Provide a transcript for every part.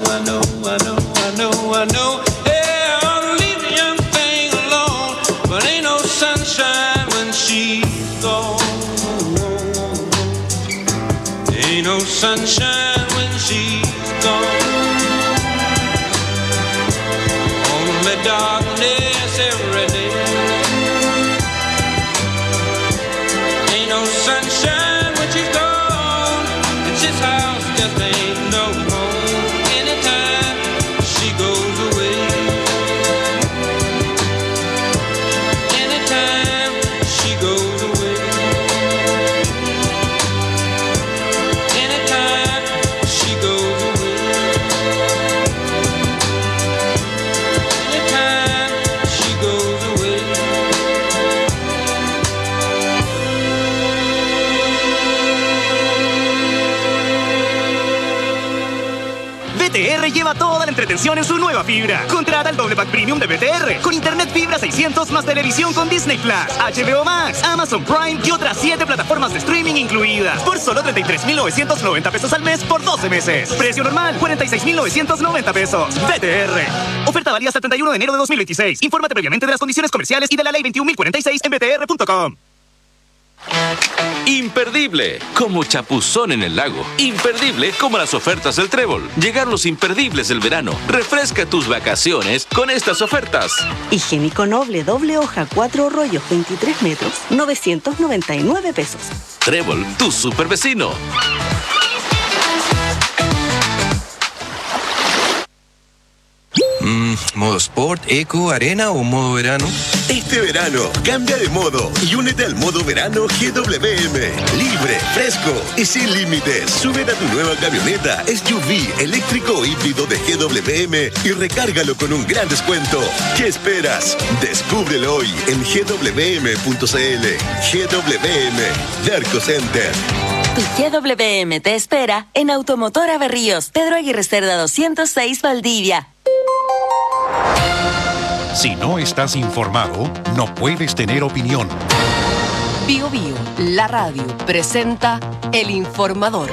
Yeah, leave the young thing alone, but ain't no sunshine when she's gone. Ain't no sunshine when she's gone. Only darkness every day. Ain't no sunshine when she's gone. It's this house just ain't no home. Anytime she goes away. Anytime she goes away. Anytime she goes away. Anytime she goes away. BTR lleva toda la entretención en su nueva fibra. Contrata el doble pack premium de BTR con internet fibra 600 más televisión con Disney Plus, HBO Max, Amazon Prime y otras 7 plataformas de streaming incluidas por solo 33,990 pesos al mes por 12 meses. Precio normal 46,990 pesos. BTR. Oferta válida hasta el 31 de enero de 2026. Infórmate previamente de las condiciones comerciales y de la ley 21.046 en btr.com. Imperdible, como chapuzón en el lago. Imperdible como las ofertas del Trébol. Llegaron los imperdibles del verano. Refresca tus vacaciones con estas ofertas. Higiénico Noble, doble hoja, 4 rollos, 23 metros, 999 pesos. Trébol, tu super vecino. ¿Modo Sport, Eco, Arena o modo verano? Este verano, cambia de modo y únete al modo verano GWM. Libre, fresco y sin límites. Súbete a tu nueva camioneta SUV eléctrico o híbrido de GWM y recárgalo con un gran descuento. ¿Qué esperas? Descúbrelo hoy en gwm.cl. GWM, Derco Center. Tu GWM te espera en Automotora Berríos, Pedro Aguirre Cerda 206, Valdivia. Si no estás informado, no puedes tener opinión. Bio Bio, la radio, presenta El Informador.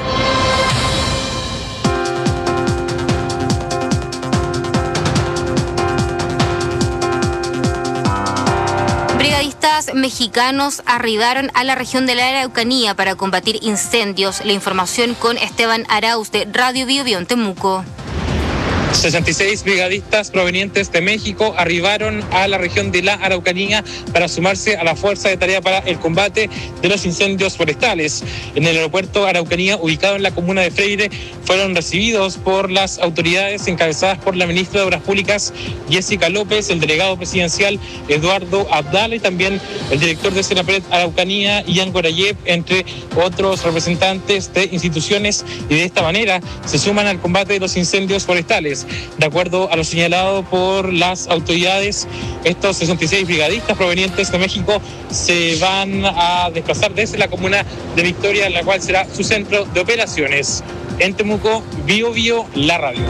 Brigadistas mexicanos arribaron a la región de la Araucanía para combatir incendios. La información con Esteban Arauz de Radio Bio Bio en Temuco. 66 brigadistas provenientes de México arribaron a la región de la Araucanía para sumarse a la fuerza de tarea para el combate de los incendios forestales. En el aeropuerto Araucanía, ubicado en la comuna de Freire, fueron recibidos por las autoridades encabezadas por la ministra de Obras Públicas, Jessica López, el delegado presidencial, Eduardo Abdala, y también el director de Senapred Araucanía, Ian Gorayev, entre otros representantes de instituciones, y de esta manera se suman al combate de los incendios forestales. De acuerdo a lo señalado por las autoridades, estos 66 brigadistas provenientes de México se van a desplazar desde la comuna de Victoria, la cual será su centro de operaciones. En Temuco, Bio Bio, la radio.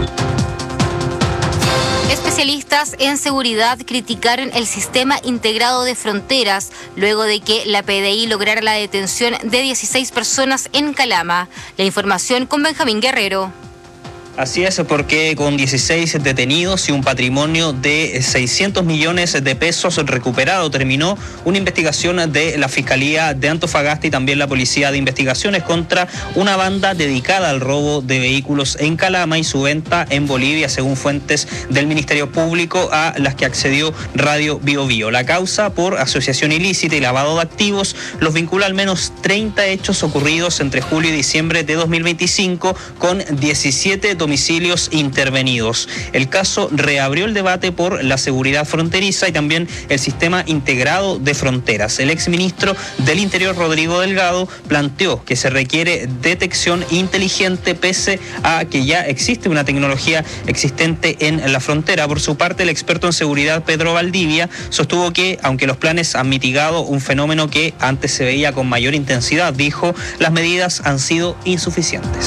Especialistas en seguridad criticaron el sistema integrado de fronteras luego de que la PDI lograra la detención de 16 personas en Calama. La información con Benjamín Guerrero. Así es, porque con 16 detenidos y un patrimonio de 600 millones de pesos recuperado, terminó una investigación de la Fiscalía de Antofagasta y también la Policía de Investigaciones contra una banda dedicada al robo de vehículos en Calama y su venta en Bolivia, según fuentes del Ministerio Público a las que accedió Radio Bio Bio. La causa por asociación ilícita y lavado de activos los vincula al menos 30 hechos ocurridos entre julio y diciembre de 2025 con 17 domicilios intervenidos. El caso reabrió el debate por la seguridad fronteriza y también el sistema integrado de fronteras. El exministro del Interior, Rodrigo Delgado, planteó que se requiere detección inteligente pese a que ya existe una tecnología existente en la frontera. Por su parte, el experto en seguridad, Pedro Valdivia, sostuvo que, aunque los planes han mitigado un fenómeno que antes se veía con mayor intensidad, dijo, las medidas han sido insuficientes.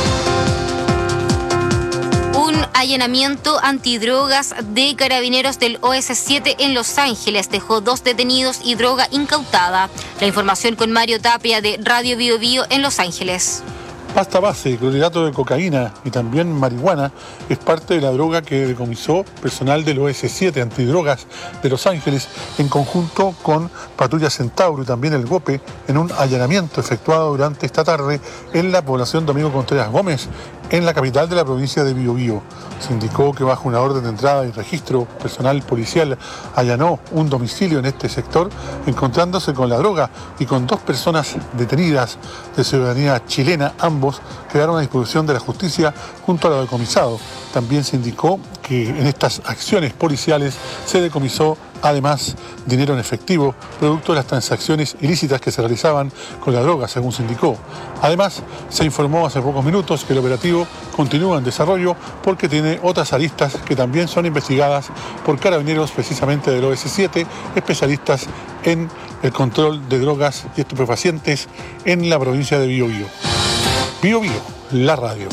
Allanamiento antidrogas de carabineros del OS7 en Los Ángeles dejó 2 detenidos y droga incautada. La información con Mario Tapia de Radio Bio Bio en Los Ángeles. Pasta base, clorhidrato de cocaína y también marihuana es parte de la droga que decomisó personal del OS7 antidrogas de Los Ángeles en conjunto con Patrulla Centauro y también el GOPE en un allanamiento efectuado durante esta tarde en la población Domingo Contreras Gómez, en la capital de la provincia de Biobío. Se indicó que bajo una orden de entrada y registro, personal policial allanó un domicilio en este sector, encontrándose con la droga y con 2 personas detenidas de ciudadanía chilena. Ambos quedaron a disposición de la justicia junto a lo decomisado. También se indicó que en estas acciones policiales se decomisó además dinero en efectivo, producto de las transacciones ilícitas que se realizaban con la droga, según se indicó. Además, se informó hace pocos minutos que el operativo continúa en desarrollo porque tiene otras aristas que también son investigadas por carabineros precisamente del OS7, especialistas en el control de drogas y estupefacientes en la provincia de Biobío. Biobío, la radio.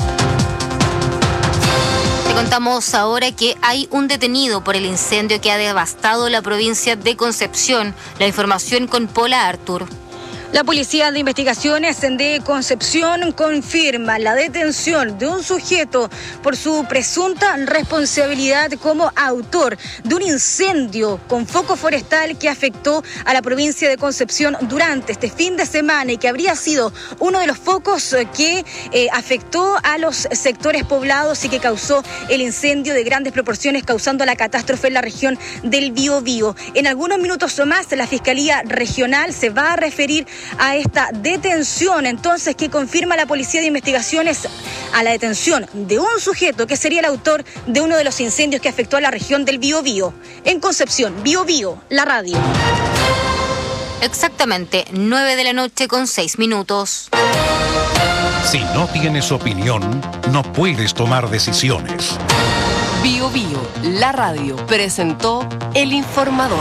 Contamos ahora que hay un detenido por el incendio que ha devastado la provincia de Concepción. La información con Paula Artur. La Policía de Investigaciones de Concepción confirma la detención de un sujeto por su presunta responsabilidad como autor de un incendio con foco forestal que afectó a la provincia de Concepción durante este fin de semana y que habría sido uno de los focos que afectó a los sectores poblados y que causó el incendio de grandes proporciones, causando la catástrofe en la región del Biobío. En algunos minutos más, la Fiscalía Regional se va a referir a esta detención, entonces, que confirma la Policía de Investigaciones a la detención de un sujeto que sería el autor de uno de los incendios que afectó a la región del Biobío. En Concepción, Biobío, la radio. Exactamente, 9:06 p.m. Si no tienes opinión, no puedes tomar decisiones. Biobío, la radio, presentó El Informador.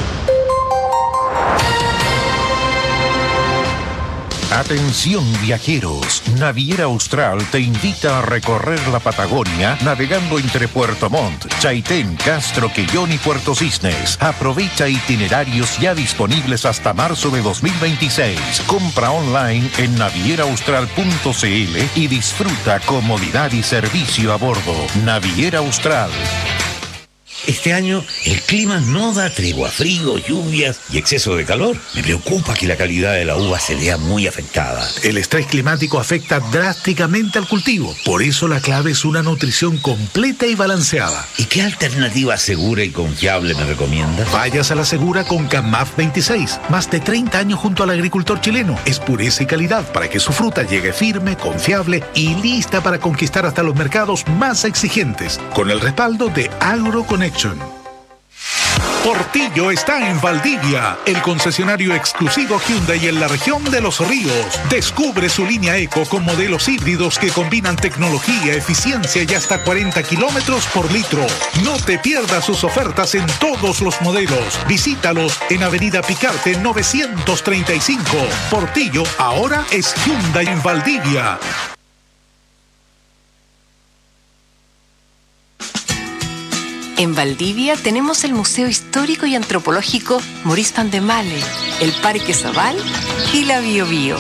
Atención viajeros, Naviera Austral te invita a recorrer la Patagonia navegando entre Puerto Montt, Chaitén, Castro, Quellón y Puerto Cisnes. Aprovecha itinerarios ya disponibles hasta marzo de 2026. Compra online en navieraaustral.cl y disfruta comodidad y servicio a bordo. Naviera Austral. Este año el clima no da tregua, frío, lluvias y exceso de calor. Me preocupa que la calidad de la uva se vea muy afectada. El estrés climático afecta drásticamente al cultivo. Por eso la clave es una nutrición completa y balanceada. ¿Y qué alternativa segura y confiable me recomiendas? Vayas a la segura con CAMAF 26. Más de 30 años junto al agricultor chileno. Es pureza y calidad para que su fruta llegue firme, confiable y lista para conquistar hasta los mercados más exigentes. Con el respaldo de AgroConnect. Portillo está en Valdivia, el concesionario exclusivo Hyundai en la región de Los Ríos. Descubre su línea Eco con modelos híbridos que combinan tecnología, eficiencia y hasta 40 kilómetros por litro. No te pierdas sus ofertas en todos los modelos. Visítalos en Avenida Picarte 935. Portillo ahora es Hyundai en Valdivia. En Valdivia tenemos el Museo Histórico y Antropológico Maurice Van de Male, el Parque Zabal y la Biobío.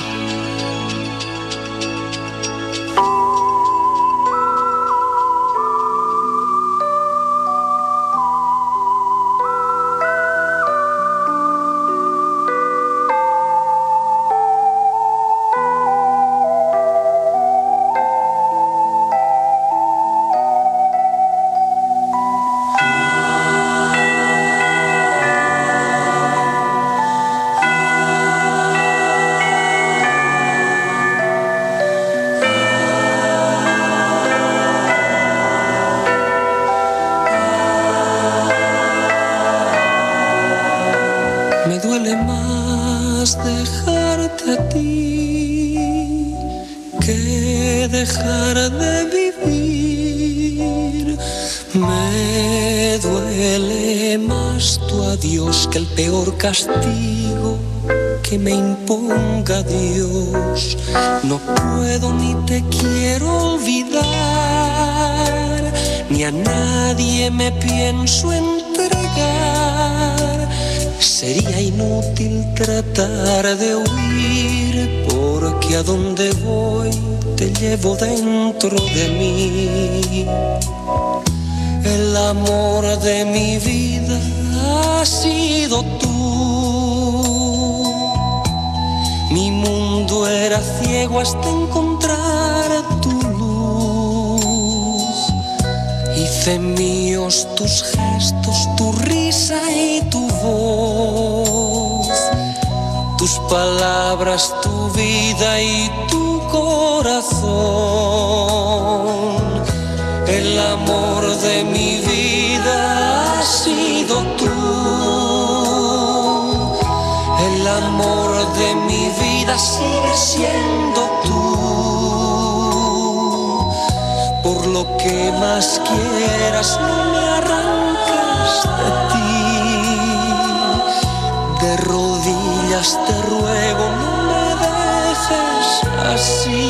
Castigo que me imponga Dios. No puedo ni te quiero olvidar, ni a nadie me pienso entregar. Sería inútil tratar de huir, porque a donde voy te llevo dentro de mí. El amor de mi vida has sido tú. Mi mundo era ciego hasta encontrar tu luz. Hice míos tus gestos, tu risa y tu voz, tus palabras, tu vida y tu corazón. El amor de mi vida has sido tú. El amor de mi vida sigue siendo tú. Por lo que más quieras, no me arranques de ti. De rodillas te ruego, no me dejes así.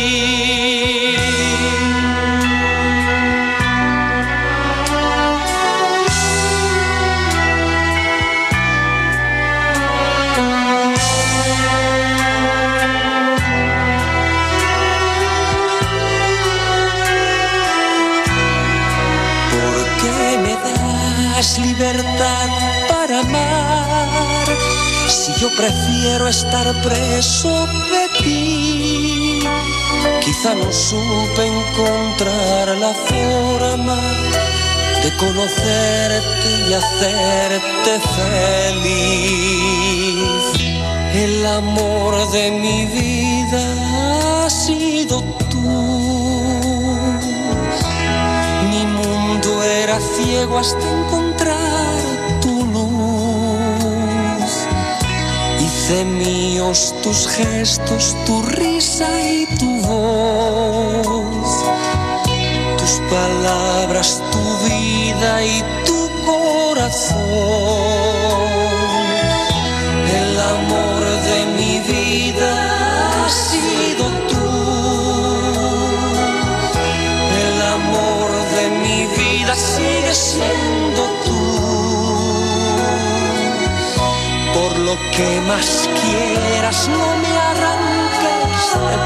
Libertad para amar, si yo prefiero estar preso de ti. Quizá no supe encontrar la forma de conocerte y hacerte feliz. El amor de mi vida ha sido tú. Mi mundo era ciego hasta encontrar tu luz. Hice míos tus gestos, tu risa y tu voz, tus palabras, tu vida y tu corazón. El amor de mi vida ha sido tú. El amor de mi vida sigue siendo tú. Por lo que más quieras, no me arranques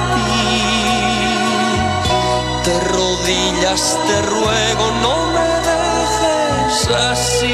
de ti. De rodillas te ruego, no me dejes así.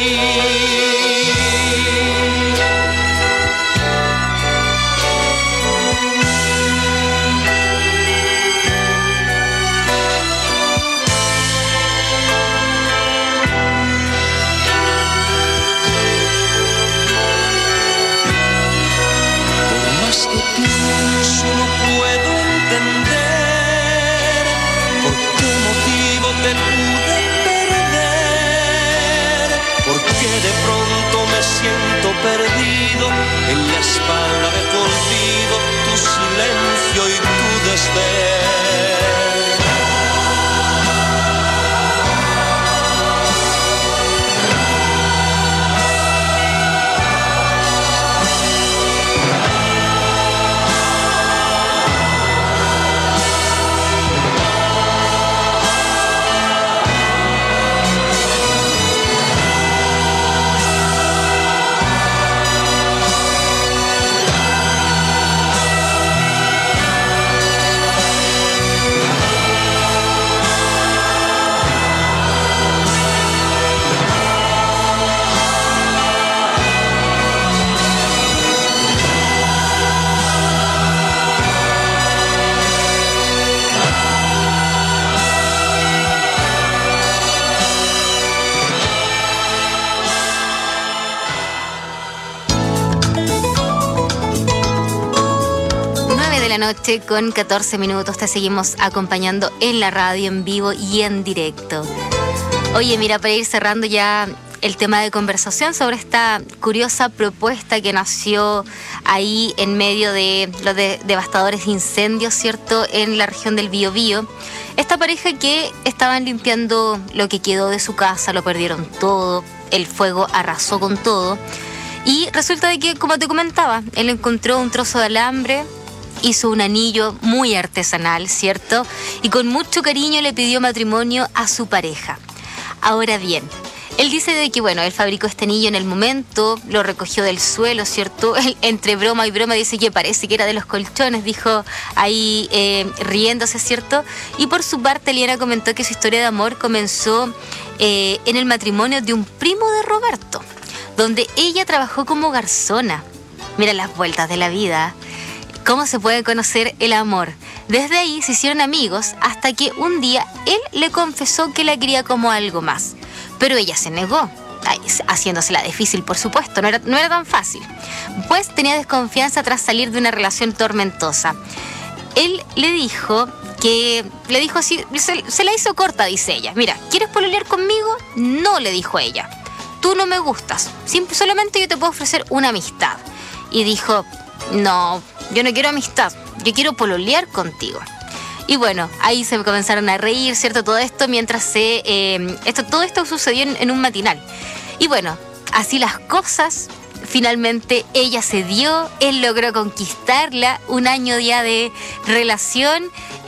Pienso, no puedo entender por qué motivo te pude perder, porque de pronto me siento perdido en la espalda de tu olvido, tu silencio y tu desdén. Noche con 14 minutos, te seguimos acompañando en la radio, en vivo y en directo. Oye, mira, para ir cerrando ya el tema de conversación sobre esta curiosa propuesta que nació ahí en medio de los devastadores incendios, ¿cierto?, en la región del Biobío. Esta pareja que estaban limpiando lo que quedó de su casa, lo perdieron todo, el fuego arrasó con todo. Y resulta de que, como te comentaba, él encontró un trozo de alambre, hizo un anillo muy artesanal, ¿cierto? Y con mucho cariño le pidió matrimonio a su pareja. Ahora bien, Él dice de que, bueno, él fabricó este anillo en el momento, lo recogió del suelo, ¿cierto? Él, entre broma y broma, dice que parece que era de los colchones, dijo ahí riéndose, ¿cierto? Y por su parte, Eliana comentó que su historia de amor comenzó en el matrimonio de un primo de Roberto, donde ella trabajó como garzona. Mira las vueltas de la vida. ¿Cómo se puede conocer el amor? Desde ahí se hicieron amigos hasta que un día él le confesó que la quería como algo más. Pero ella se negó, haciéndosela difícil, por supuesto, no era tan fácil. Pues tenía desconfianza tras salir de una relación tormentosa. Él le dijo así, se la hizo corta, dice ella. Mira, ¿quieres pololear conmigo? No, le dijo ella. Tú no me gustas, solamente yo te puedo ofrecer una amistad. Y dijo, no, yo no quiero amistad, yo quiero pololear contigo. Y bueno, ahí se comenzaron a reír, ¿cierto? Todo esto mientras todo esto sucedió en un matinal. Y bueno, así las cosas, finalmente ella cedió, él logró conquistarla, un año ya de relación,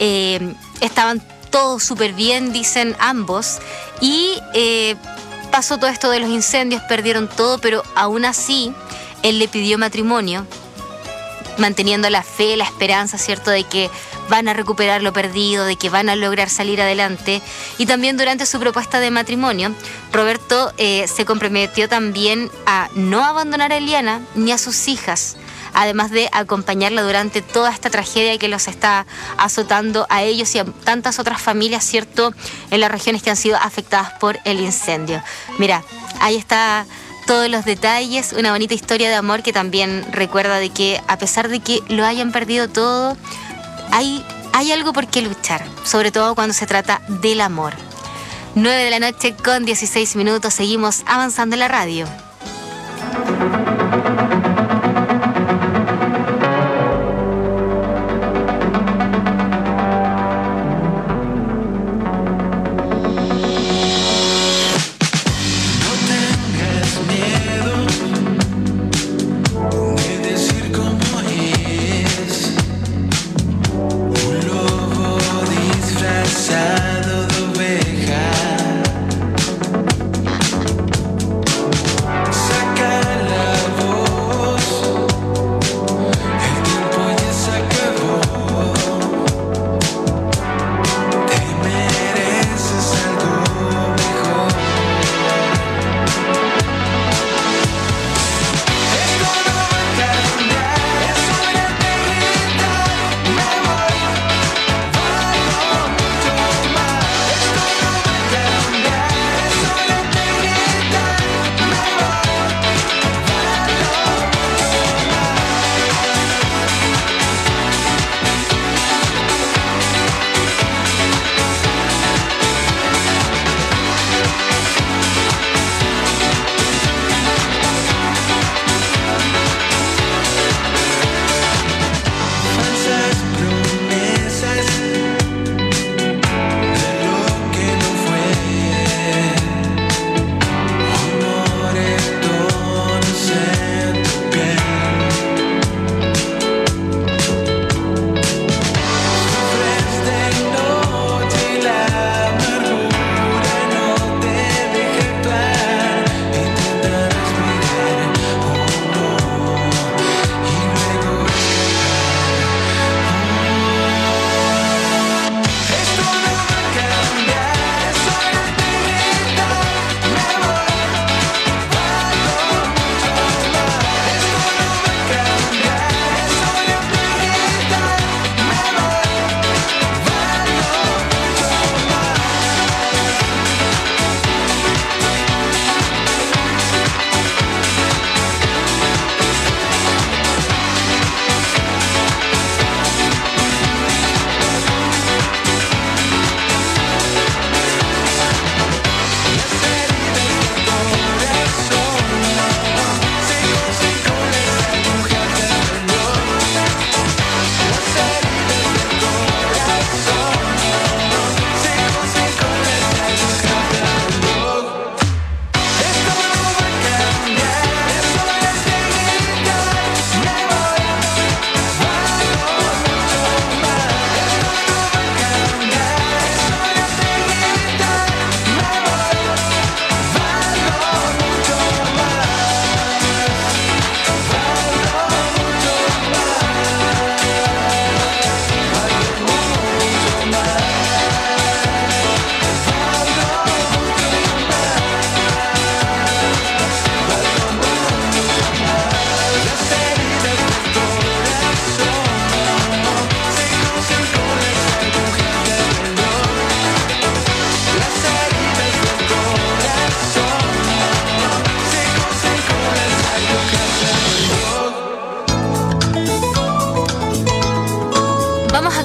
estaban todos súper bien, dicen ambos, y pasó todo esto de los incendios, perdieron todo, pero aún así él le pidió matrimonio, manteniendo la fe, la esperanza, ¿cierto?, de que van a recuperar lo perdido, de que van a lograr salir adelante. Y también durante su propuesta de matrimonio, Roberto se comprometió también a no abandonar a Eliana ni a sus hijas, además de acompañarla durante toda esta tragedia que los está azotando a ellos y a tantas otras familias, ¿cierto?, en las regiones que han sido afectadas por el incendio. Mira, ahí está todos los detalles, una bonita historia de amor que también recuerda de que a pesar de que lo hayan perdido todo, hay algo por qué luchar, sobre todo cuando se trata del amor. 9 de la noche con 16 minutos, seguimos avanzando en la radio.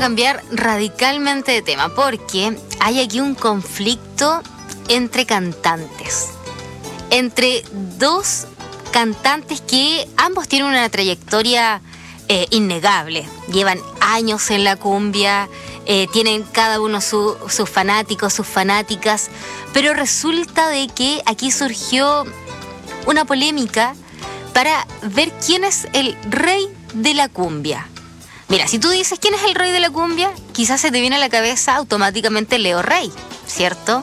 cambiar radicalmente de tema porque hay aquí un conflicto entre cantantes. Entre dos cantantes que ambos tienen una trayectoria innegable. Llevan años en la cumbia, tienen cada uno sus fanáticos, sus fanáticas, pero resulta de que aquí surgió una polémica para ver quién es el rey de la cumbia. Mira, si tú dices quién es el rey de la cumbia, quizás se te viene a la cabeza automáticamente Leo Rey, ¿cierto?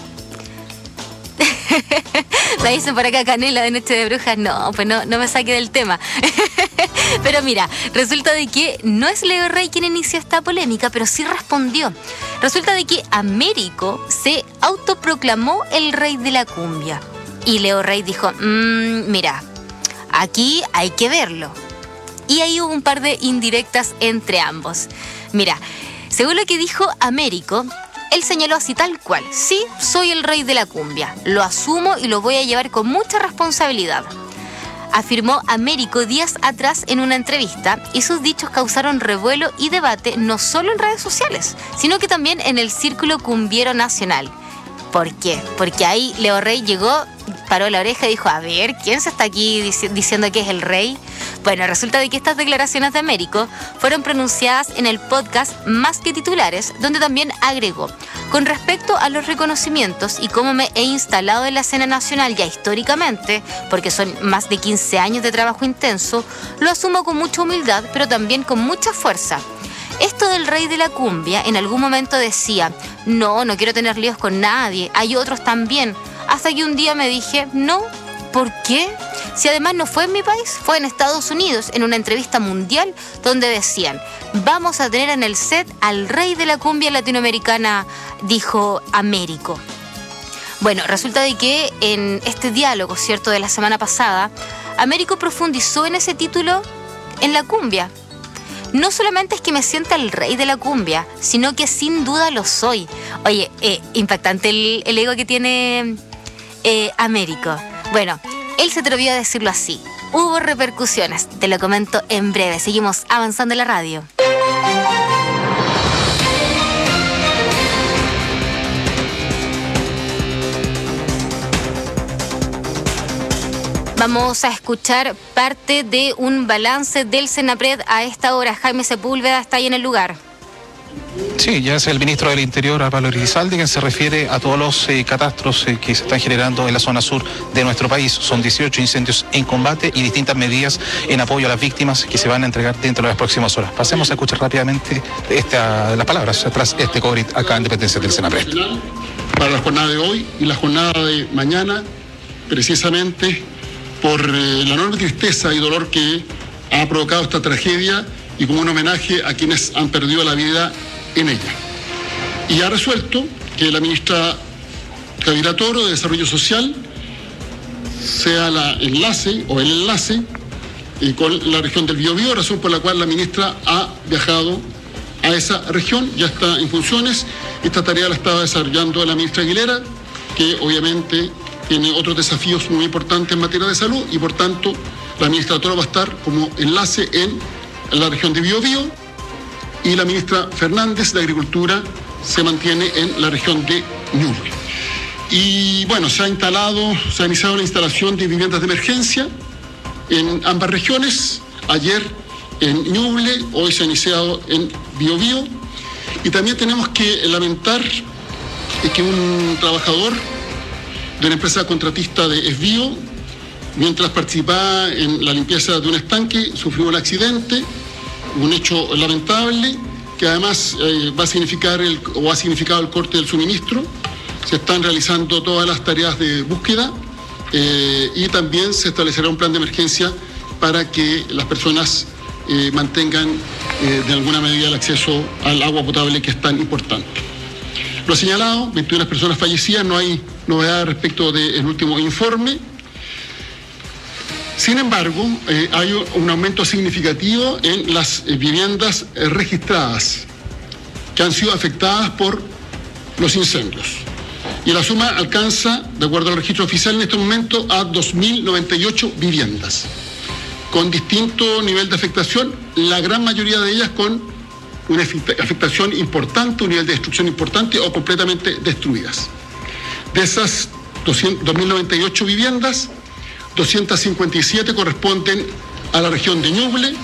Me dicen por acá Canela de Noche de Brujas. No, pues no me saque del tema. Pero mira, resulta de que no es Leo Rey quien inició esta polémica, pero sí respondió. Resulta de que Américo se autoproclamó el rey de la cumbia. Y Leo Rey dijo, mira, aquí hay que verlo. Y ahí hubo un par de indirectas entre ambos. Mira, según lo que dijo Américo, él señaló así tal cual: sí, soy el rey de la cumbia, lo asumo y lo voy a llevar con mucha responsabilidad. Afirmó Américo días atrás en una entrevista, y sus dichos causaron revuelo y debate no solo en redes sociales, sino que también en el círculo cumbiero nacional. ¿Por qué? Porque ahí Leo Rey llegó, paró la oreja y dijo, a ver, ¿quién se está aquí diciendo que es el rey? Bueno, resulta de que estas declaraciones de Américo fueron pronunciadas en el podcast Más que Titulares, donde también agregó, con respecto a los reconocimientos y cómo me he instalado en la escena nacional ya históricamente, porque son más de 15 años de trabajo intenso, lo asumo con mucha humildad, pero también con mucha fuerza. Esto del rey de la cumbia, en algún momento decía, no quiero tener líos con nadie, hay otros también. Hasta que un día me dije, no, ¿por qué? Si además no fue en mi país, fue en Estados Unidos, en una entrevista mundial, donde decían, vamos a tener en el set al rey de la cumbia latinoamericana, dijo Américo. Bueno, resulta de que en este diálogo, ¿cierto?, de la semana pasada, Américo profundizó en ese título en la cumbia. No solamente es que me sienta el rey de la cumbia, sino que sin duda lo soy. Oye, impactante el ego que tiene Américo. Bueno, él se atrevió a decirlo así. Hubo repercusiones, te lo comento en breve. Seguimos avanzando en la radio. Vamos a escuchar parte de un balance del Senapred a esta hora. Jaime Sepúlveda está ahí en el lugar. Sí, ya es el ministro del Interior, Álvaro Elizalde, quien se refiere a todos los catastros que se están generando en la zona sur de nuestro país. Son 18 incendios en combate y distintas medidas en apoyo a las víctimas que se van a entregar dentro de las próximas horas. Pasemos a escuchar rápidamente las palabras tras este COVID acá en Dependencia del Senapred. Para la jornada de hoy y la jornada de mañana, precisamente por la enorme tristeza y dolor que ha provocado esta tragedia y como un homenaje a quienes han perdido la vida en ella. Y ha resuelto que la ministra Javiera Toro de Desarrollo Social sea el enlace con la región del Biobío, razón por la cual la ministra ha viajado a esa región, ya está en funciones. Esta tarea la estaba desarrollando la ministra Aguilera, que obviamente tiene otros desafíos muy importantes en materia de salud y por tanto la ministra Toro va a estar como enlace en la región de Biobío y la ministra Fernández de Agricultura se mantiene en la región de Ñuble. Y bueno, se ha iniciado la instalación de viviendas de emergencia en ambas regiones, ayer en Ñuble, hoy se ha iniciado en Biobío y también tenemos que lamentar que un trabajador de una empresa contratista de Esbio, mientras participaba en la limpieza de un estanque, sufrió un accidente, un hecho lamentable, que además ha significado el corte del suministro. Se están realizando todas las tareas de búsqueda y también se establecerá un plan de emergencia para que las personas mantengan de alguna medida el acceso al agua potable, que es tan importante. Lo señalado, 21 personas fallecidas, no hay novedad respecto del último informe. Sin embargo, hay un aumento significativo en las viviendas registradas que han sido afectadas por los incendios. Y la suma alcanza, de acuerdo al registro oficial en este momento, a 2.098 viviendas, con distinto nivel de afectación, la gran mayoría de ellas con una afectación importante, un nivel de destrucción importante o completamente destruidas. De esas 2.098 viviendas, 257 corresponden a la región de Ñuble,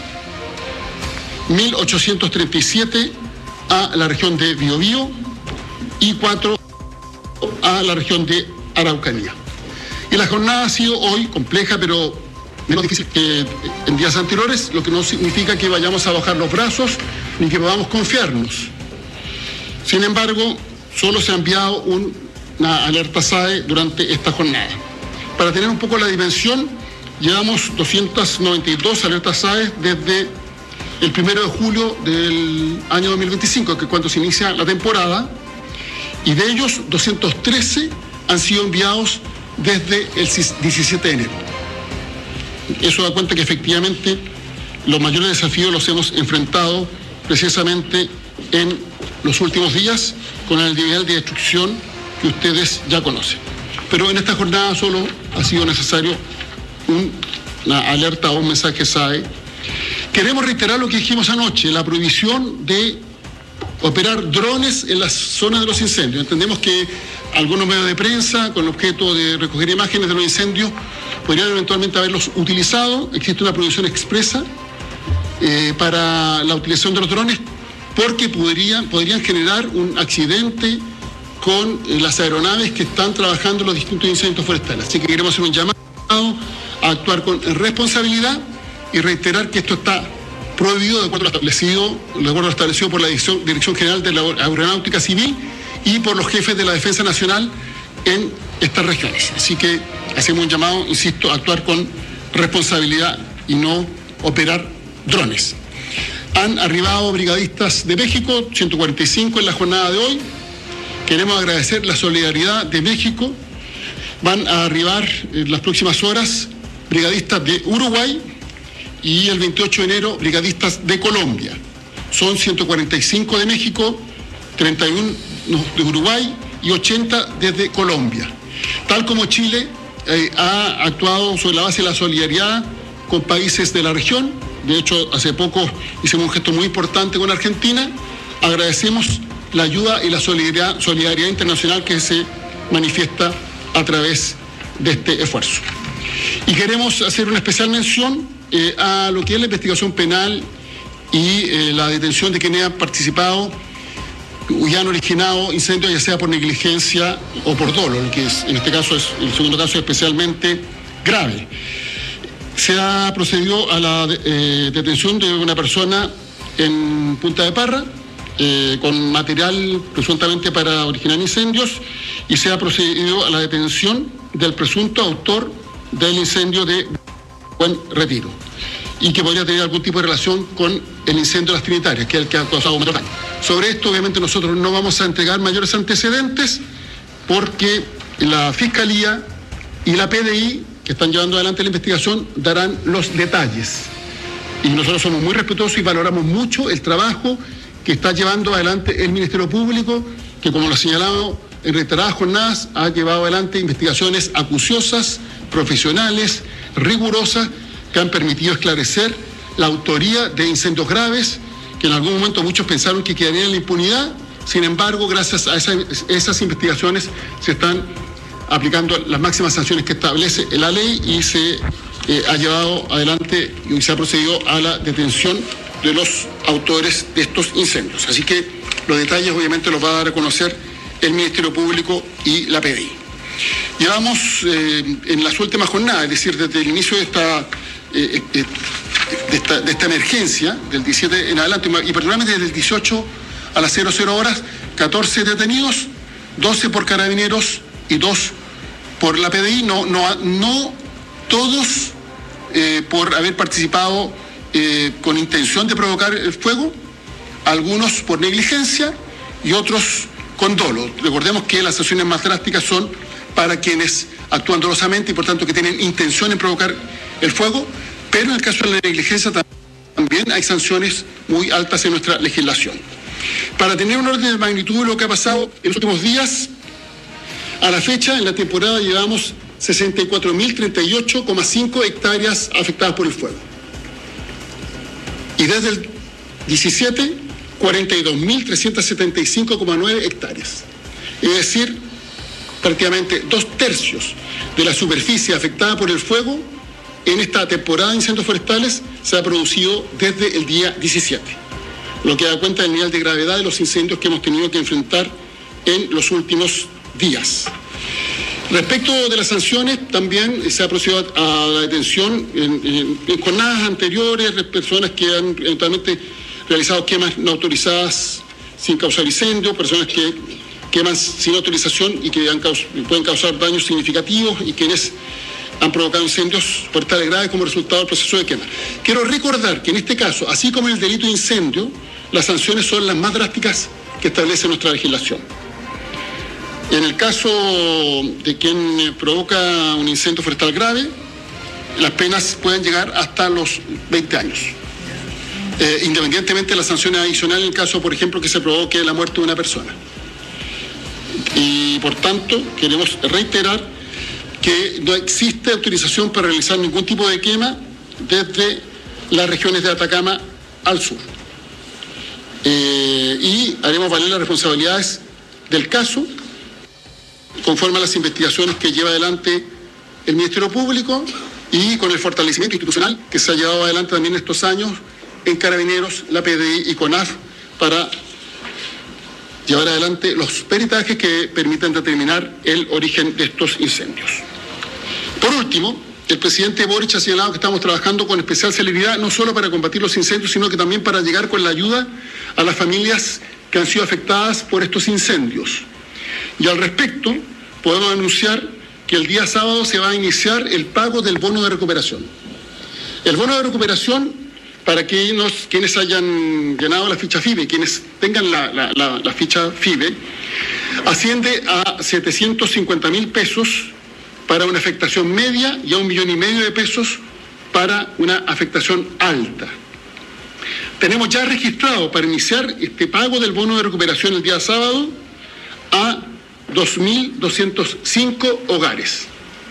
1.837 a la región de Biobío y 4 a la región de Araucanía. Y la jornada ha sido hoy compleja, pero menos difícil que en días anteriores, lo que no significa que vayamos a bajar los brazos ni que podamos confiarnos. Sin embargo, solo se ha enviado una alerta SAE durante esta jornada. Para tener un poco la dimensión, llevamos 292 alertas SAE desde el 1 de julio del año 2025, que es cuando se inicia la temporada, y de ellos 213 han sido enviados desde el 17 de enero. Eso da cuenta que efectivamente los mayores desafíos los hemos enfrentado precisamente en los últimos días con el nivel de destrucción que ustedes ya conocen. Pero en esta jornada solo ha sido necesario una alerta o un mensaje SAE. Queremos reiterar lo que dijimos anoche, la prohibición de operar drones en las zonas de los incendios. Entendemos que algunos medios de prensa, con el objeto de recoger imágenes de los incendios, podrían eventualmente haberlos utilizado. Existe una prohibición expresa para la utilización de los drones porque podrían generar un accidente con las aeronaves que están trabajando en los distintos incendios forestales. Así que queremos hacer un llamado a actuar con responsabilidad y reiterar que esto está prohibido de acuerdo a lo establecido por la Dirección General de la Aeronáutica Civil y por los jefes de la Defensa Nacional en estas regiones. Así que hacemos un llamado, insisto, a actuar con responsabilidad y no operar drones. Han arribado brigadistas de México, 145 en la jornada de hoy. Queremos agradecer la solidaridad de México. Van a arribar en las próximas horas brigadistas de Uruguay y el 28 de enero brigadistas de Colombia. Son 145 de México, 31 de Uruguay y 80 desde Colombia. Tal como Chile ha actuado sobre la base de la solidaridad con países de la región. De hecho, hace poco hicimos un gesto muy importante con Argentina. Agradecemos la ayuda y la solidaridad internacional que se manifiesta a través de este esfuerzo. Y queremos hacer una especial mención a lo que es la investigación penal y la detención de quienes han participado y han originado incendios, ya sea por negligencia o por dolo, lo que es, en este caso, el segundo caso es especialmente grave. Se ha procedido a la detención de una persona en Punta de Parra con material presuntamente para originar incendios y se ha procedido a la detención del presunto autor del incendio de Buen Retiro y que podría tener algún tipo de relación con el incendio de las Trinitarias, que es el que ha causado mayor daño. Sobre esto, obviamente, nosotros no vamos a entregar mayores antecedentes porque la Fiscalía y la PDI, que están llevando adelante la investigación, darán los detalles. Y nosotros somos muy respetuosos y valoramos mucho el trabajo que está llevando adelante el Ministerio Público, que, como lo ha señalado en reiteradas jornadas, ha llevado adelante investigaciones acuciosas, profesionales, rigurosas, que han permitido esclarecer la autoría de incendios graves, que en algún momento muchos pensaron que quedarían en la impunidad. Sin embargo, gracias a esas investigaciones se están aplicando las máximas sanciones que establece la ley y se ha llevado adelante y se ha procedido a la detención de los autores de estos incendios. Así que los detalles obviamente los va a dar a conocer el Ministerio Público y la PDI. Llevamos en las últimas jornadas, es decir, desde el inicio de esta emergencia, del 17 en adelante, y particularmente desde el 18 a las 00 horas, 14 detenidos, 12 por Carabineros y 2 por la PDI, no todos por haber participado con intención de provocar el fuego, algunos por negligencia y otros con dolo. Recordemos que las sanciones más drásticas son para quienes actúan dolosamente y por tanto que tienen intención en provocar el fuego, pero en el caso de la negligencia también hay sanciones muy altas en nuestra legislación. Para tener un orden de magnitud de lo que ha pasado en los últimos días, a la fecha, en la temporada, llevamos 64.038,5 hectáreas afectadas por el fuego. Y desde el 17 42.375,9 hectáreas. Es decir, prácticamente 2/3 de la superficie afectada por el fuego en esta temporada de incendios forestales se ha producido desde el día 17, lo que da cuenta del nivel de gravedad de los incendios que hemos tenido que enfrentar en los últimos días. Respecto de las sanciones, también se ha procedido a la detención en jornadas anteriores de personas que han eventualmente realizado quemas no autorizadas sin causar incendio, personas que queman sin autorización y que pueden causar daños significativos y quienes han provocado incendios forestales graves como resultado del proceso de quema. Quiero recordar que en este caso, así como en el delito de incendio, las sanciones son las más drásticas que establece nuestra legislación. En el caso de quien provoca un incendio forestal grave, las penas pueden llegar hasta los 20 años. Independientemente de las sanciones adicionales en el caso, por ejemplo, que se provoque la muerte de una persona. Y por tanto, queremos reiterar que no existe autorización para realizar ningún tipo de quema desde las regiones de Atacama al sur. Y haremos valer las responsabilidades del caso conforme a las investigaciones que lleva adelante el Ministerio Público y con el fortalecimiento institucional que se ha llevado adelante también estos años en Carabineros, la PDI y CONAF para llevar adelante los peritajes que permitan determinar el origen de estos incendios. Por último, el presidente Boric ha señalado que estamos trabajando con especial celeridad no solo para combatir los incendios, sino que también para llegar con la ayuda a las familias que han sido afectadas por estos incendios. Y al respecto, podemos anunciar que el día sábado se va a iniciar el pago del bono de recuperación. El bono de recuperación, para quienes hayan llenado la ficha FIBE, quienes tengan la ficha FIBE, asciende a 750.000 pesos para una afectación media y a 1,5 millones de pesos para una afectación alta. Tenemos ya registrado para iniciar este pago del bono de recuperación el día sábado a 2.205 hogares.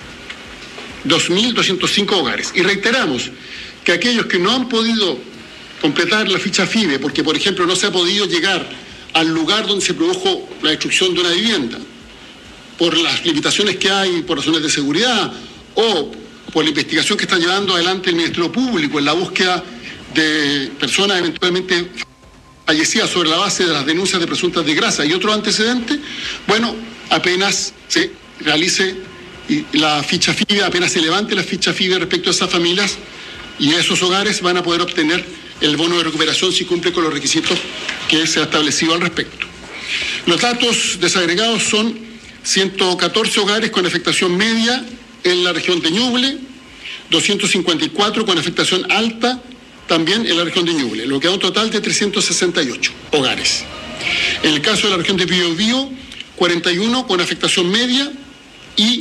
2.205 hogares. Y reiteramos que aquellos que no han podido completar la ficha FIBE, porque por ejemplo no se ha podido llegar al lugar donde se produjo la destrucción de una vivienda, por las limitaciones que hay, por razones de seguridad, o por la investigación que está llevando adelante el Ministerio Público en la búsqueda de personas eventualmente fallecidas sobre la base de las denuncias de presuntas desgracias y otros antecedentes, bueno, apenas se realice la ficha FIBE, apenas se levante la ficha FIBE respecto a esas familias y esos hogares van a poder obtener el bono de recuperación si cumple con los requisitos que se ha establecido al respecto. Los datos desagregados son 114 hogares con afectación media en la región de Ñuble, 254 con afectación alta también en la región de Ñuble, lo que da un total de 368 hogares. En el caso de la región de Biobío, 41 con afectación media y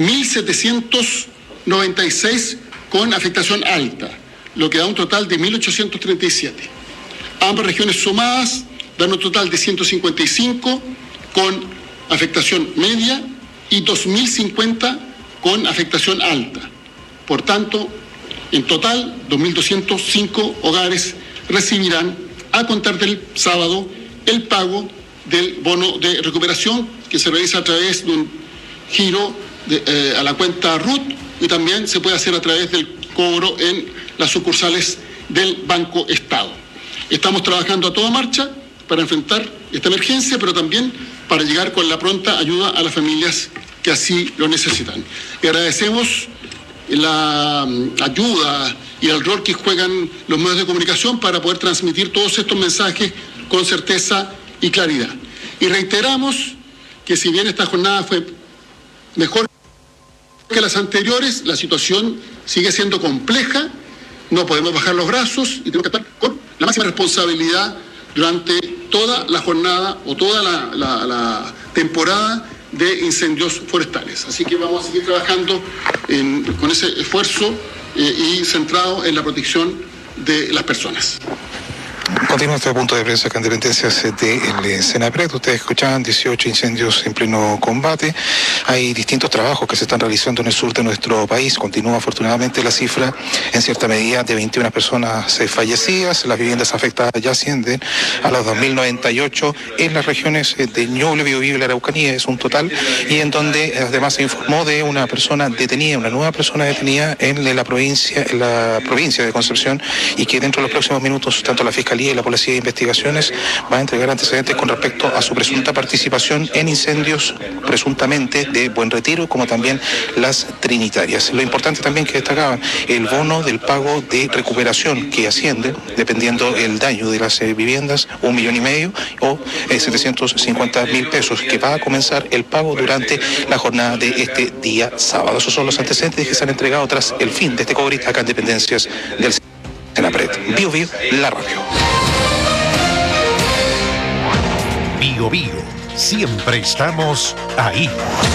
1.796 con afectación alta, lo que da un total de 1.837. Ambas regiones sumadas dan un total de 155 con afectación media y 2.050 con afectación alta. Por tanto, en total, 2.205 hogares recibirán, a contar del sábado, el pago del bono de recuperación que se realiza a través de un giro a la cuenta RUT y también se puede hacer a través del cobro en las sucursales del Banco Estado. Estamos trabajando a toda marcha para enfrentar esta emergencia, pero también para llegar con la pronta ayuda a las familias que así lo necesitan. Y agradecemos la ayuda y el rol que juegan los medios de comunicación para poder transmitir todos estos mensajes con certeza y claridad. Y reiteramos que si bien esta jornada fue mejor que las anteriores, la situación sigue siendo compleja, no podemos bajar los brazos y tenemos que estar con la máxima responsabilidad durante toda la jornada o toda la temporada de incendios forestales. Así que vamos a seguir trabajando con ese esfuerzo y centrado en la protección de las personas. Continúa este punto de prensa con dependencias del Senapred. Ustedes escuchaban 18 incendios en pleno combate. Hay distintos trabajos que se están realizando en el sur de nuestro país. Continúa afortunadamente la cifra en cierta medida de 21 personas fallecidas. Las viviendas afectadas ya ascienden a los 2.098 en las regiones de Ñuble, Biobío y la Araucanía. Es un total, y en donde además se informó de una persona detenida, una nueva persona detenida en la provincia de Concepción, y que dentro de los próximos minutos tanto la Fiscalía y la Policía de Investigaciones va a entregar antecedentes con respecto a su presunta participación en incendios presuntamente de Buen Retiro, como también las Trinitarias. Lo importante también que destacaban, el bono del pago de recuperación, que asciende, dependiendo el daño de las viviendas, 1,5 millones o 750.000 pesos, que va a comenzar el pago durante la jornada de este día sábado. Esos son los antecedentes que se han entregado tras el fin de este cobre acá en dependencias del Senapred. Biobío, la radio. Biobío, siempre estamos ahí.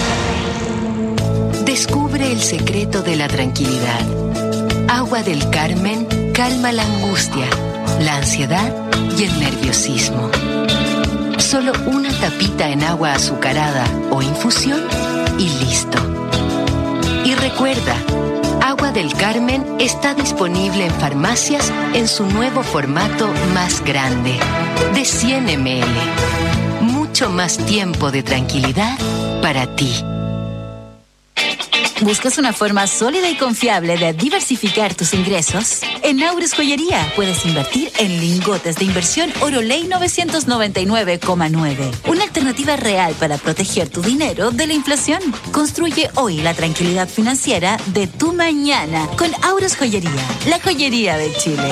Descubre el secreto de la tranquilidad. Agua del Carmen calma la angustia, la ansiedad y el nerviosismo. Solo una tapita en agua azucarada o infusión y listo. Y recuerda, Agua del Carmen está disponible en farmacias en su nuevo formato más grande, de 100 ml. Mucho más tiempo de tranquilidad para ti. ¿Buscas una forma sólida y confiable de diversificar tus ingresos? En Aures Joyería puedes invertir en lingotes de inversión Oroley 999,9. Una alternativa real para proteger tu dinero de la inflación. Construye hoy la tranquilidad financiera de tu mañana con Aures Joyería, la joyería de Chile.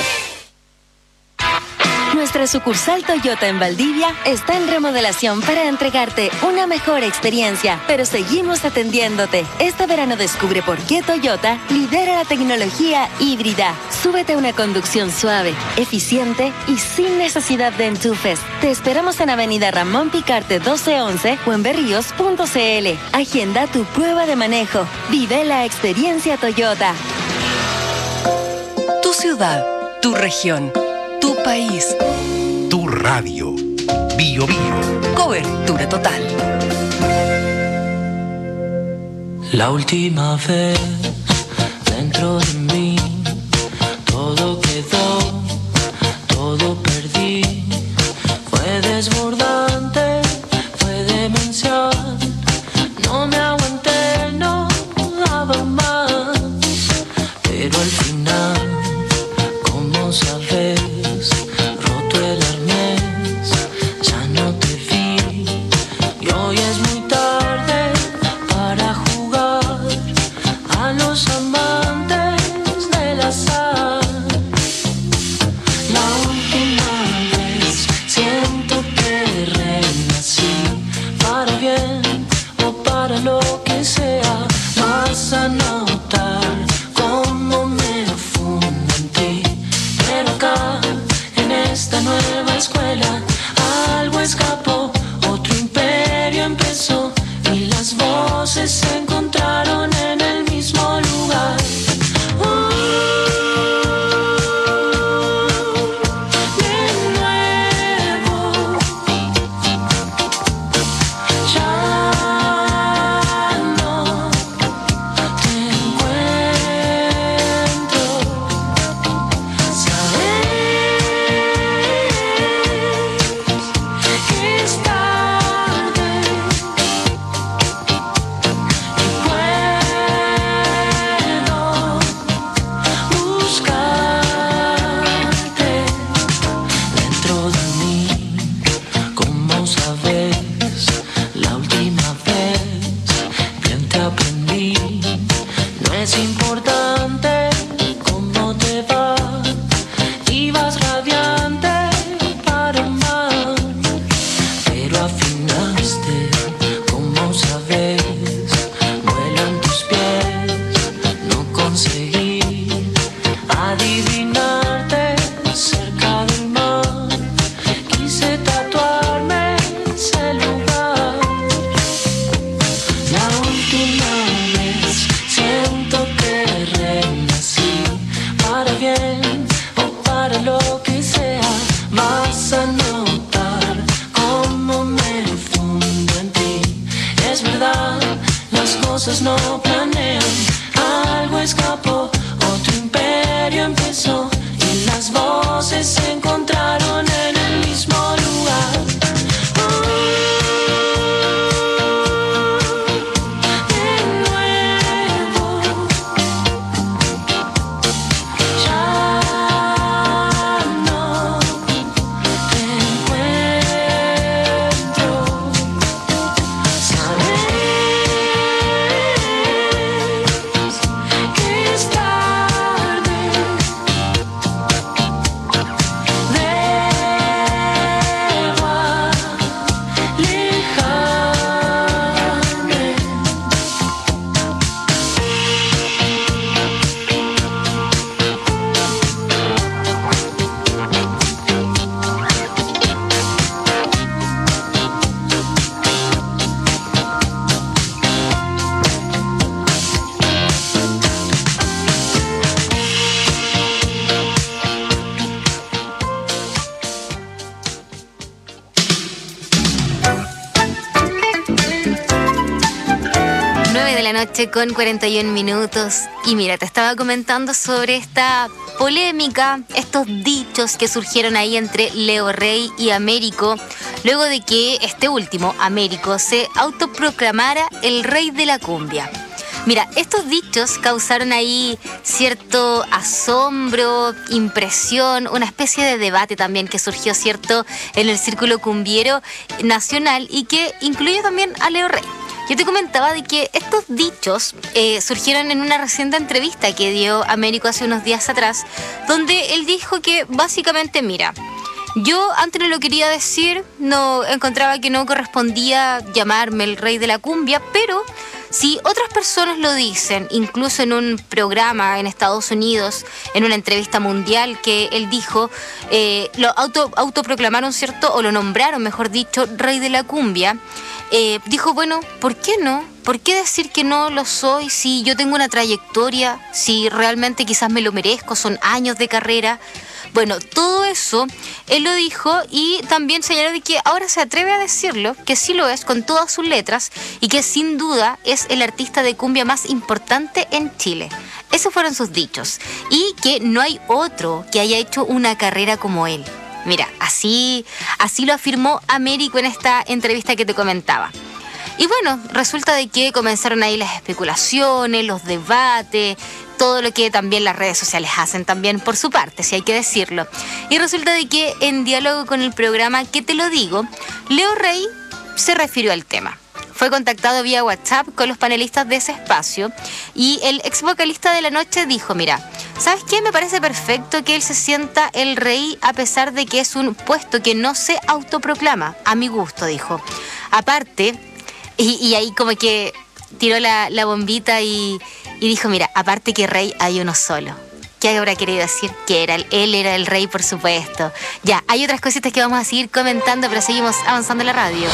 Nuestra sucursal Toyota en Valdivia está en remodelación para entregarte una mejor experiencia, pero seguimos atendiéndote. Este verano descubre por qué Toyota lidera la tecnología híbrida. Súbete a una conducción suave, eficiente y sin necesidad de enchufes. Te esperamos en Avenida Ramón Picarte 1211 o en berríos.cl. Agenda tu prueba de manejo. Vive la experiencia Toyota. Tu ciudad, tu región, tu país. Tu radio. Biobío. Cobertura total. La última vez dentro de mí todo quedó, todo perdí. Fue desbordante, fue demencial. No me aguanté, no daba más. Pero al final, como sabes, roto el arnés, ya no te vi. Y hoy es muy tarde para jugar a los amantes del azar. La última vez siento que renací, para bien o para lo que sea. Vas a notar cómo me fundo en ti. Pero acá, en esta nueva escuela, algo escapó, otro imperio empezó, y las voces se encontraron en el mismo lugar. De nuevo, ya no te encuentro. Sabes que es tarde y puedo buscarte dentro de mí. Como sabes, la última vez bien te aprendí. No es importante cómo te va, ibas radiante para amar, pero afinaste. Como sabes, vuelan tus pies, no conseguí adivinarte cerca del mar. Quise tatuarme ese lugar. La última vez siento que renací, para bien o para lo que sea. ciudad las cosas no planean. Algo escapó, otro imperio empezó y las voces se encontraron en el mismo lugar. Con 41 minutos. Y mira, te estaba comentando sobre esta polémica, estos dichos que surgieron ahí entre Leo Rey y Américo, luego de que este último, Américo, se autoproclamara el rey de la cumbia. Mira, estos dichos causaron ahí cierto asombro, impresión, una especie de debate también que surgió, ¿cierto?, en el círculo cumbiero nacional y que incluye también a Leo Rey. Yo te comentaba de que estos dichos surgieron en una reciente entrevista que dio Américo hace unos días atrás, donde él dijo que básicamente, mira, yo antes no lo quería decir, no encontraba que no correspondía llamarme el rey de la cumbia, pero si otras personas lo dicen, incluso en un programa en Estados Unidos, en una entrevista mundial que él dijo, lo autoproclamaron, ¿cierto?, o lo nombraron, mejor dicho, rey de la cumbia. Dijo, bueno, ¿por qué no? ¿Por qué decir que no lo soy si yo tengo una trayectoria, si realmente quizás me lo merezco, son años de carrera? Bueno, todo eso él lo dijo y también señaló de que ahora se atreve a decirlo, que sí lo es con todas sus letras y que sin duda es el artista de cumbia más importante en Chile. Esos fueron sus dichos y que no hay otro que haya hecho una carrera como él. Mira, así lo afirmó Américo en esta entrevista que te comentaba. Y bueno, resulta de que comenzaron ahí las especulaciones, los debates, todo lo que también las redes sociales hacen también por su parte, si hay que decirlo. Y resulta de que en diálogo con el programa ¿Qué te lo digo?, Leo Rey se refirió al tema. Fue contactado vía WhatsApp con los panelistas de ese espacio y el ex vocalista de La Noche dijo, mira, ¿sabes qué? Me parece perfecto que él se sienta el rey a pesar de que es un puesto que no se autoproclama, a mi gusto, dijo. Aparte, y ahí como que tiró la bombita y dijo, mira, aparte que rey hay uno solo. ¿Qué habrá querido decir? Que él era el rey, por supuesto. Ya, hay otras cositas que vamos a seguir comentando, pero seguimos avanzando en la radio.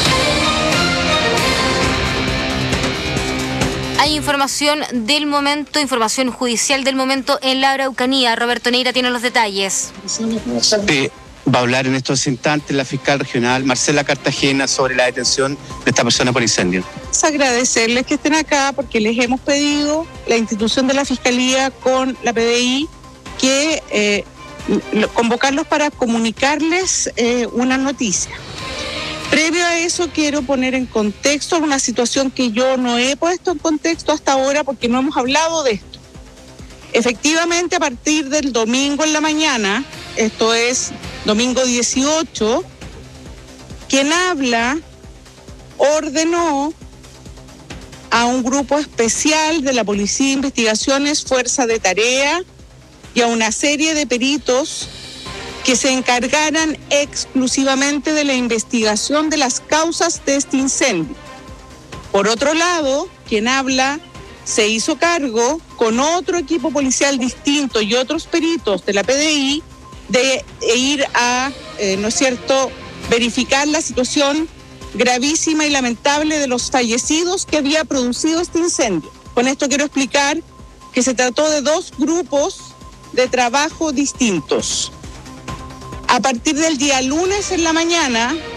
Hay información del momento, información judicial del momento en la Araucanía. Roberto Neira tiene los detalles. Va a hablar en estos instantes la fiscal regional Marcela Cartagena sobre la detención de esta persona por incendio. Agradecerles que estén acá porque les hemos pedido, la institución de la Fiscalía con la PDI, que convocarlos para comunicarles una noticia. Previo a eso quiero poner en contexto una situación que yo no he puesto en contexto hasta ahora porque no hemos hablado de esto. Efectivamente, a partir del domingo en la mañana, esto es domingo 18, quien habla ordenó a un grupo especial de la Policía de Investigaciones, Fuerza de Tarea y a una serie de peritos que se encargaran exclusivamente de la investigación de las causas de este incendio. Por otro lado, quien habla se hizo cargo con otro equipo policial distinto y otros peritos de la PDI de ir a, ¿no es cierto?, verificar la situación gravísima y lamentable de los fallecidos que había producido este incendio. Con esto quiero explicar que se trató de dos grupos de trabajo distintos. A partir del día lunes en la mañana,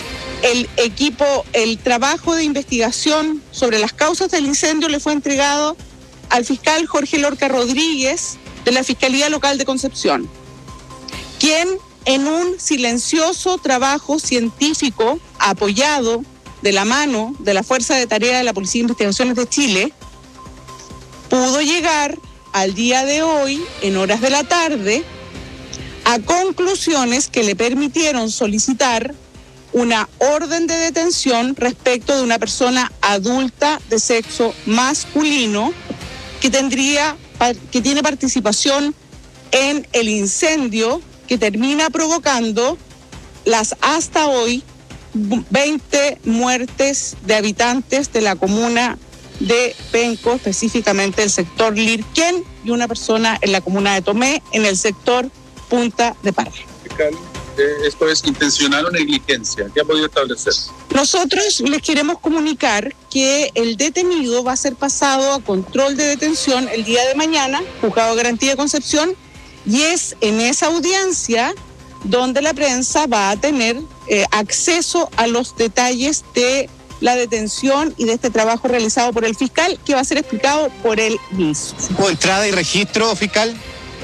el trabajo de investigación sobre las causas del incendio le fue entregado al fiscal Jorge Lorca Rodríguez de la Fiscalía Local de Concepción, quien en un silencioso trabajo científico apoyado de la mano de la Fuerza de Tarea de la Policía de Investigaciones de Chile, pudo llegar al día de hoy, en horas de la tarde, a conclusiones que le permitieron solicitar una orden de detención respecto de una persona adulta de sexo masculino que tiene participación en el incendio que termina provocando las hasta hoy 20 muertes de habitantes de la comuna de Penco, específicamente el sector Lirquén, y una persona en la comuna de Tomé, en el sector Punta de Parra. ¿Esto es intencional o negligencia? ¿Qué ha podido establecer? Nosotros les queremos comunicar que el detenido va a ser pasado a control de detención el día de mañana, Juzgado de Garantía de Concepción, y es en esa audiencia donde la prensa va a tener acceso a los detalles de la detención y de este trabajo realizado por el fiscal, que va a ser explicado por él mismo. ¿Hubo entrada y registro, fiscal?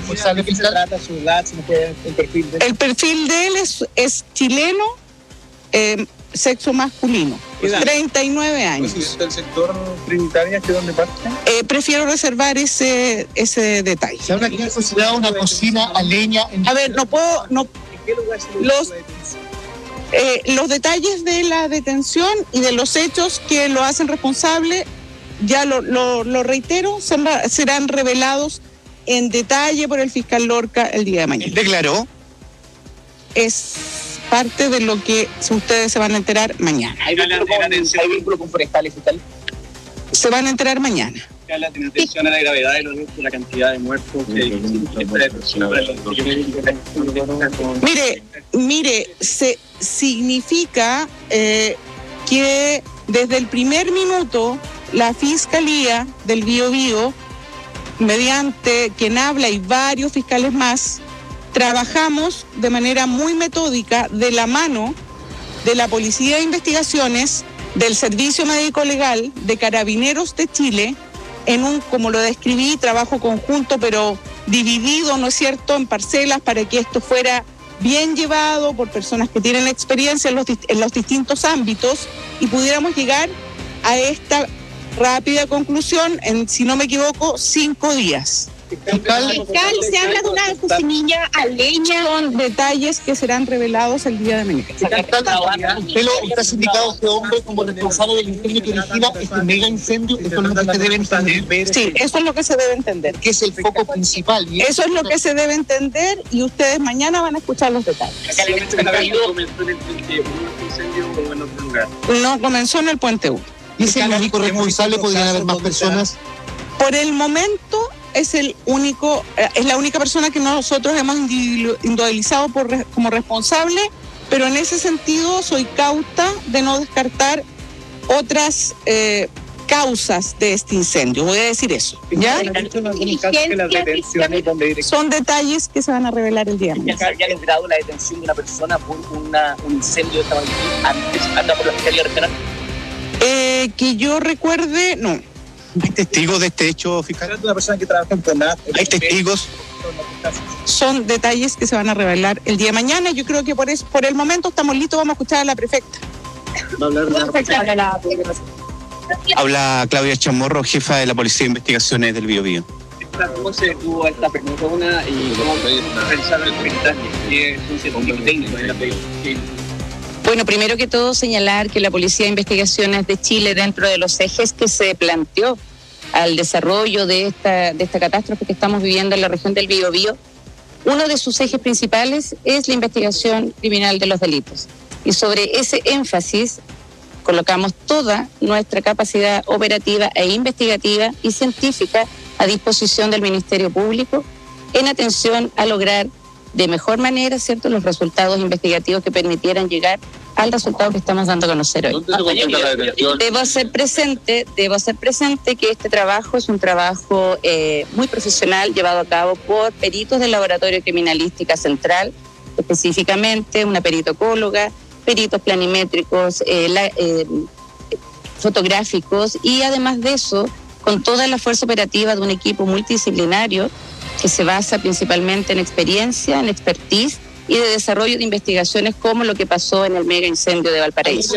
El perfil de él es chileno, sexo masculino, 39 años. ¿Presidente del sector Trinitaria, que dónde parte? Prefiero reservar ese detalle. ¿Se habla que ha considerado una cocina a leña? A ver, no puedo... No, ¿En qué lugar se los detalles de la detención y de los hechos que lo hacen responsable, ya lo reitero, serán revelados en detalle por el fiscal Lorca el día de mañana. ¿Declaró? Es parte de lo que ustedes se van a enterar mañana. ¿Hay vínculo con forestales y tal? Se van a enterar mañana. ¿La atención a la gravedad de los hechos, la cantidad de muertos? Mire, significa que desde el primer minuto la Fiscalía del Biobío, mediante quien habla y varios fiscales más, trabajamos de manera muy metódica de la mano de la Policía de Investigaciones, del Servicio Médico Legal, de Carabineros de Chile, en un, como lo describí, trabajo conjunto, pero dividido, ¿no es cierto?, en parcelas para que esto fuera bien llevado por personas que tienen experiencia en los distintos ámbitos y pudiéramos llegar a esta rápida conclusión en, si no me equivoco, 5 días. Fiscal, se habla de una cocinilla a leña. Son detalles que serán revelados el día de mañana. ¿Usted lo ha indicado a este hombre como responsable del incendio que origina este mega incendio? ¿Eso es lo que se debe entender? Sí, eso es lo que se debe entender. Que es el foco principal. Eso es lo que se debe entender y ustedes mañana van a escuchar los detalles. No, comenzó en el Puente 1. ¿Y es el único responsable? ¿Podrían haber más personas? Por el momento es la única persona que nosotros hemos individualizado como responsable, pero en ese sentido soy cauta de no descartar otras causas de este incendio. Voy a decir eso, ¿ya? Son detalles que se van a revelar el día de mañana. ¿Ya ha logrado la detención de una persona por un incendio de esta magnitud antes, acá por la Fiscalía Regional? Que yo recuerde, no. ¿Hay testigos de este hecho, fiscal? ¿Una persona que trabaja en Conad? ¿Hay testigos? Son detalles que se van a revelar el día de mañana. Yo creo que por el momento estamos listos. Vamos a escuchar a la prefecta. Habla Claudia Chamorro, jefa de la Policía de Investigaciones del Biobío. ¿Cómo se tuvo esta persona y cómo realizar el peritaje? ¿Es un científico técnico en la Bueno, primero que todo señalar que la Policía de Investigaciones de Chile, dentro de los ejes que se planteó al desarrollo de esta catástrofe que estamos viviendo en la región del Biobío, uno de sus ejes principales es la investigación criminal de los delitos. Y sobre ese énfasis colocamos toda nuestra capacidad operativa e investigativa y científica a disposición del Ministerio Público en atención a lograr de mejor manera, ¿cierto?, los resultados investigativos que permitieran llegar al resultado que estamos dando a conocer hoy. ¿Dónde se concentra la detención? Debo hacer presente que este trabajo es un trabajo muy profesional, llevado a cabo por peritos del Laboratorio de Criminalística Central, específicamente una peritocóloga, peritos planimétricos, fotográficos, y además de eso, con toda la fuerza operativa de un equipo multidisciplinario que se basa principalmente en experiencia, en expertise y de desarrollo de investigaciones como lo que pasó en el mega incendio de Valparaíso.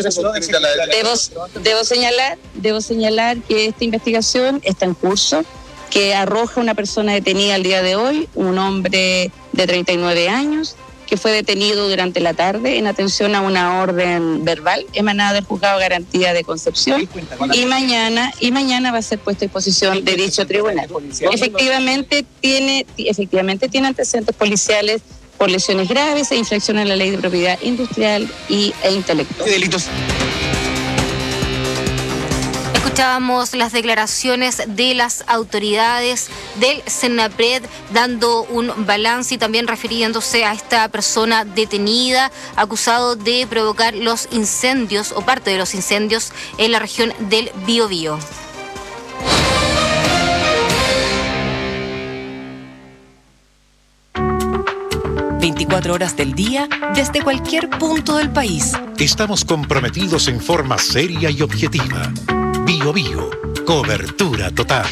Debo señalar que esta investigación está en curso, que arroja una persona detenida al día de hoy, un hombre de 39 años, que fue detenido durante la tarde en atención a una orden verbal emanada del Juzgado de Garantía de Concepción, y mañana va a ser puesto a disposición de dicho tribunal. Efectivamente tiene antecedentes policiales por lesiones graves e infracción a la ley de propiedad industrial e intelectual. Delitos. Escuchábamos las declaraciones de las autoridades del Senapred dando un balance y también refiriéndose a esta persona detenida acusado de provocar los incendios o parte de los incendios en la región del Biobío. ...24 horas del día, desde cualquier punto del país. Estamos comprometidos en forma seria y objetiva. Biobío, cobertura total.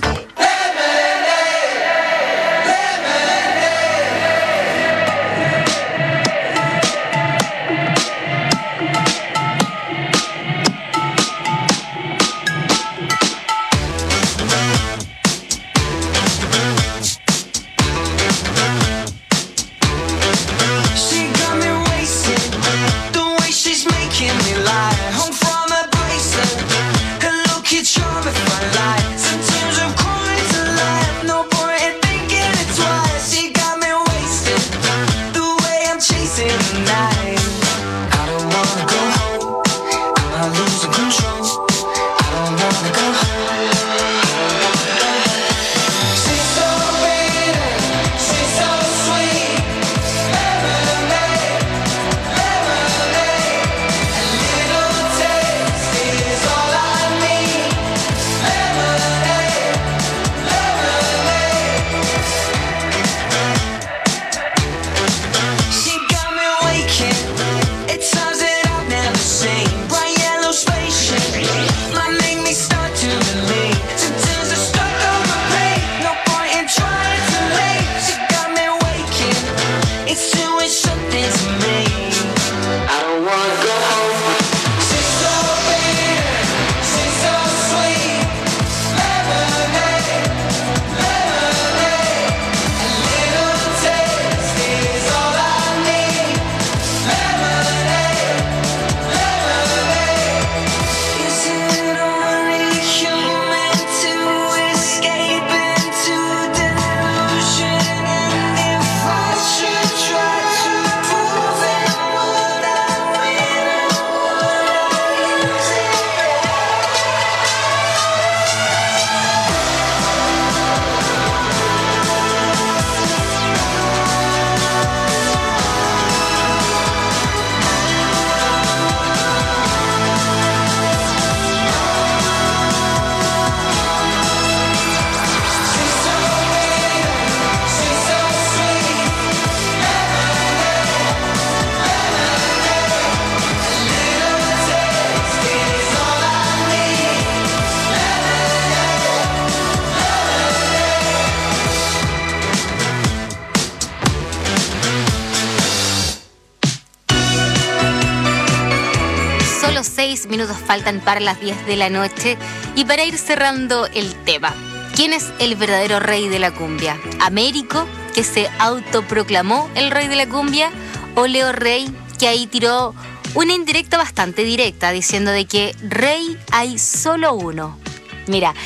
Minutos faltan para las 10 de la noche y para ir cerrando el tema, ¿quién es el verdadero rey de la cumbia? ¿Américo, que se autoproclamó el rey de la cumbia, o Leo Rey, que ahí tiró una indirecta bastante directa diciendo de que rey hay solo uno? Mira,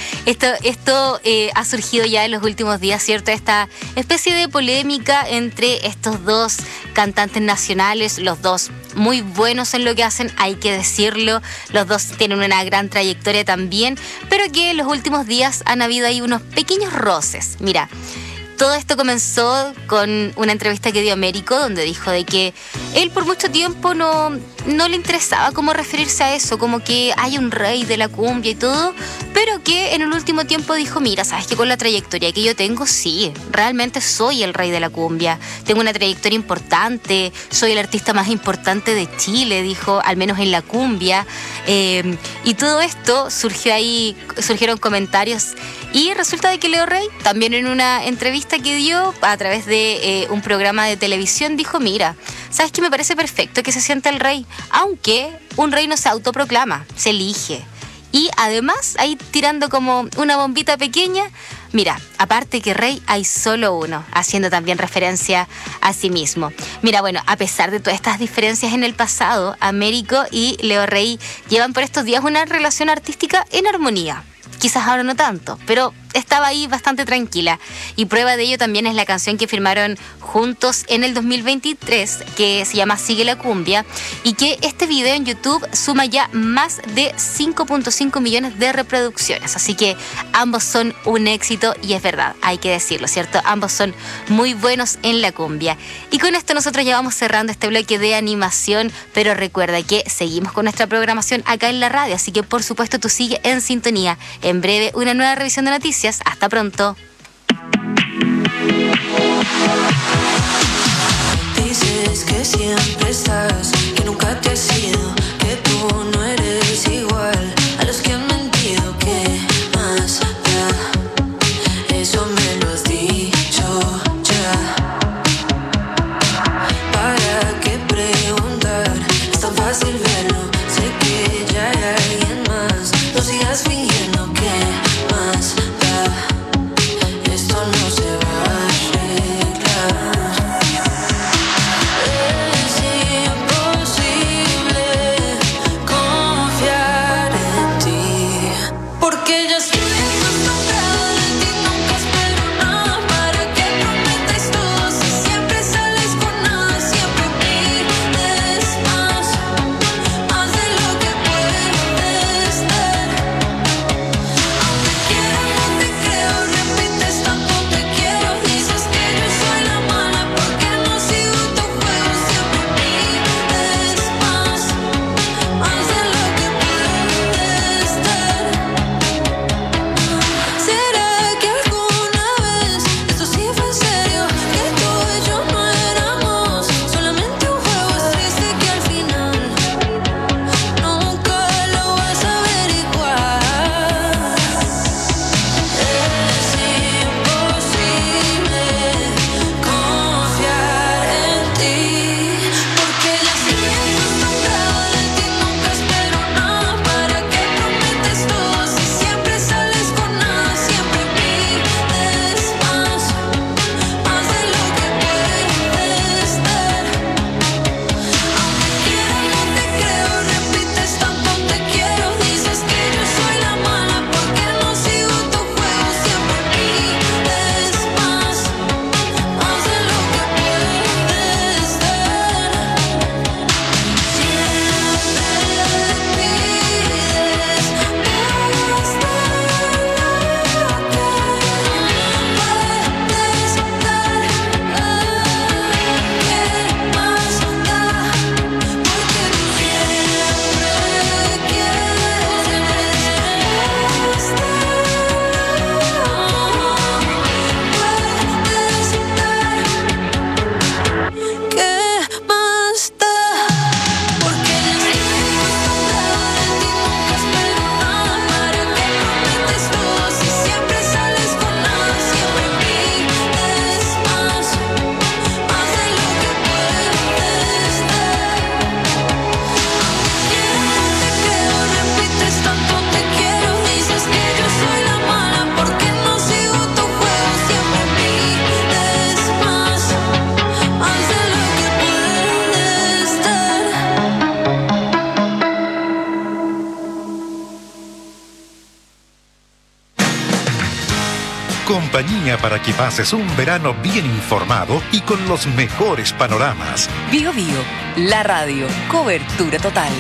esto ha surgido ya en los últimos días, ¿cierto? Esta especie de polémica entre estos dos cantantes nacionales, los dos muy buenos en lo que hacen, hay que decirlo. Los dos tienen una gran trayectoria también, pero que en los últimos días han habido ahí unos pequeños roces. Mira, todo esto comenzó con una entrevista que dio Américo, donde dijo de que él por mucho tiempo no no le interesaba cómo referirse a eso, como que hay un rey de la cumbia y todo, pero que en el último tiempo dijo, mira, sabes que con la trayectoria que yo tengo, sí, realmente soy el rey de la cumbia, tengo una trayectoria importante, soy el artista más importante de Chile, dijo, al menos en la cumbia, y todo esto surgieron comentarios, y resulta de que Leo Rey, también en una entrevista que dio a través de un programa de televisión, dijo, mira, ¿sabes qué? Me parece perfecto que se sienta el rey, aunque un rey no se autoproclama, se elige. Y además, ahí tirando como una bombita pequeña, mira, aparte que rey hay solo uno, haciendo también referencia a sí mismo. Mira, bueno, a pesar de todas estas diferencias en el pasado, Américo y Leo Rey llevan por estos días una relación artística en armonía. Quizás ahora no tanto, pero estaba ahí bastante tranquila. Y prueba de ello también es la canción que firmaron juntos en el 2023, que se llama Sigue la Cumbia, y que este video en YouTube suma ya más de 5.5 millones de reproducciones. Así que ambos son un éxito, y es verdad, hay que decirlo, ¿cierto? Ambos son muy buenos en la cumbia. Y con esto nosotros ya vamos cerrando este bloque de animación, pero recuerda que seguimos con nuestra programación acá en la radio, así que por supuesto tú sigue en sintonía. En breve, una nueva revisión de noticias. Hasta pronto. Dices que siempre estás, que nunca te has ido, que tú no eres igual a los que han mentido. ¿Qué más da? Eso me lo has dicho ya. ¿Para qué preguntar? Es tan fácil verlo. Sé que ya hay alguien más. No sigas fingiendo. ¿Qué más da? Esto no se va a arreglar. Compañía para que pases un verano bien informado y con los mejores panoramas. Bio Bio, la radio, cobertura total.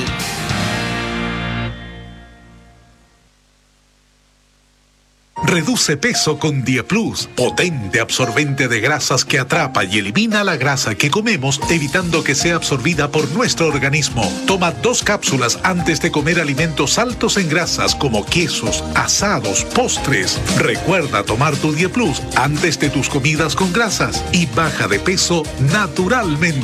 Reduce peso con Dieplus, potente absorbente de grasas que atrapa y elimina la grasa que comemos, evitando que sea absorbida por nuestro organismo. Toma 2 cápsulas antes de comer alimentos altos en grasas como quesos, asados, postres. Recuerda tomar tu Dieplus antes de tus comidas con grasas y baja de peso naturalmente.